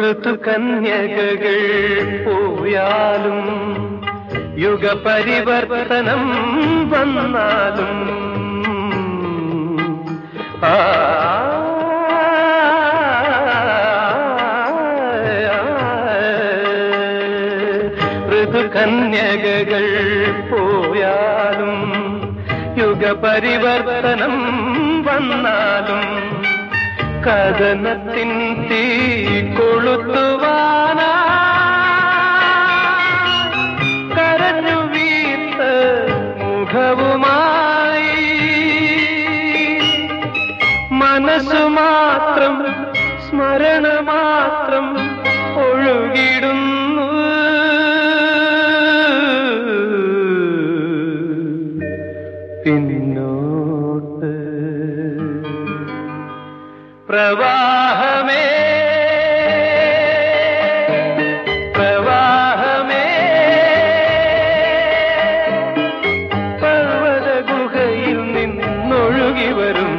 ഋതുകന്യകകൾ പോയാലും യുഗപരിവർത്തനം വന്നാലും ഋതുകന്യകകൾ പോയാലും യുഗപരിവർത്തനം വന്നാലും കഥനത്തിൻ തീ കൊളുത്തുവാനാ കരഞ്ഞു വീർത്ത മുഖവുമായി മനസ്സു മാത്രം സ്മരണ മാത്രം ഒഴുകിടുന്നു. പിന്നോട്ട് പ്രവാഹമേ പ്രവാഹമേ പർവ്വത ഗുഹയിൽ നിന്നൊഴുകി വരും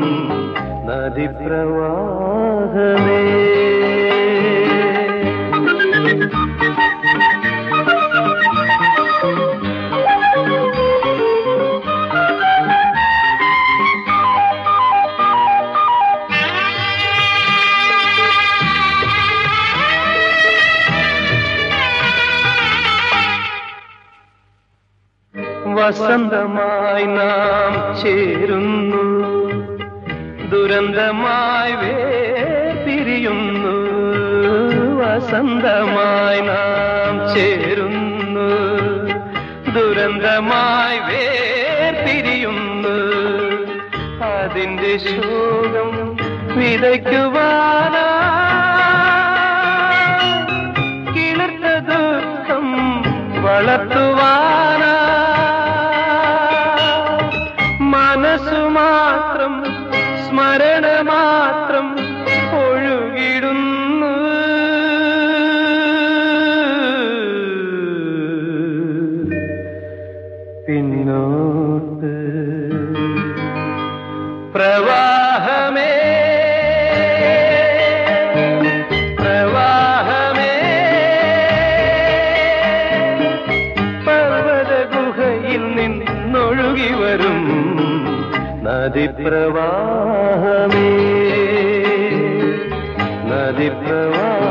നദിപ്രവാഹമേ. വസന്തമായി നാം ചേരുന്നു, ദുരന്തമായി വേർപിരിയുന്നു. വസന്തമായി നാം ചേരുന്നു, ദുരന്തമായി വേർപിരിയുന്നു. അതിന്റെ ശോകം വിതയ്ക്കുവാനാ കിളിർത്ത ദുഃഖം വളർത്തുവാനാ മനസ്സു മാത്രം സ്മരണ മാത്രം ഒഴുകിടുന്നു. പിന്നോട്ട് പ്രവാഹമേ പ്രവാഹമേ പർവ്വത ഗുഹയിൽ നിന്നൊഴുകി വരും നദിപ്രവാഹമേ നദിപ്രവാഹമേ.